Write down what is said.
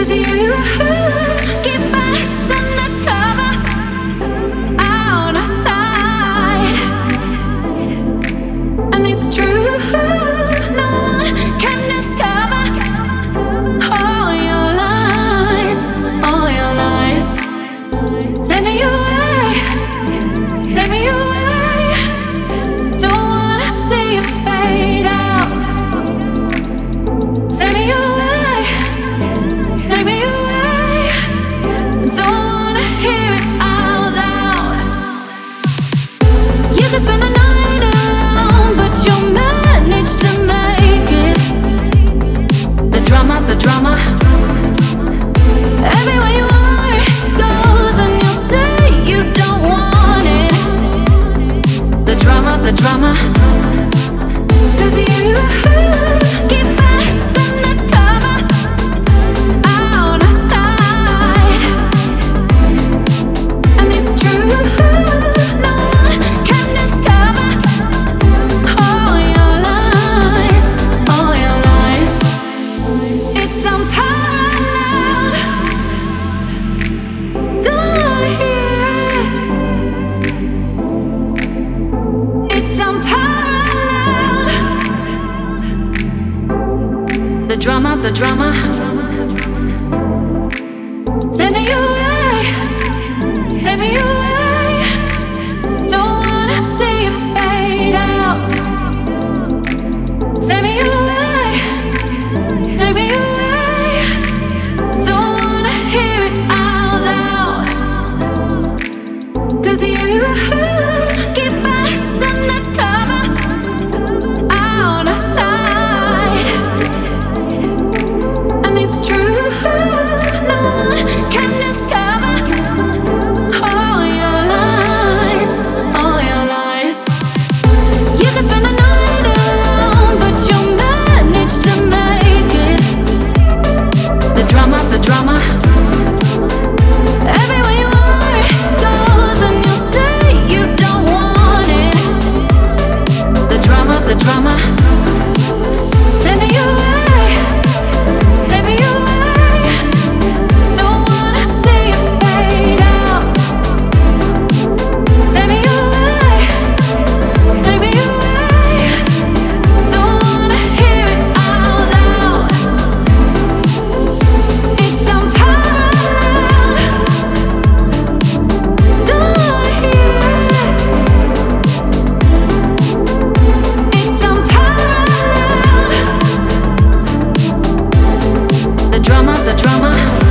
you keep us undercover, out of sight. And it's true, no one can discover all your lies, all your lies. Take me away, take me away. Don't wanna see you fade out. Take me away, take me away. Don't wanna hear it out loud. You could spend the night alone, but you'll manage to make it. The drama, the drama. Everywhere you are goes, and you'll say you don't want it. The drama, the drama. 'Cause you keep us undercover, out of sight. And it's true, no one can discover all your lies, all your lies. It's unparalleled. Don't wanna hear it. It's unparalleled. The drama, the drama. Take me away, take me away. Don't wanna see you fade out. Take me away, take me away. Don't wanna hear it out loud. 'Cause you keep us undercover, out of sight. And it's true, no one can discover all your lies, all your lies. You can spend the night alone, but you'll manage to make it. The drama, the drama. Everywhere you are goes, and you'll say you don't want it. The drama, the drama. Take me away, take me away. Don't wanna see you fade out. Take me away, take me away. Don't wanna hear it out loud. It's unparalleled. Don't wanna hear it. It's unparalleled. The drama, the drama.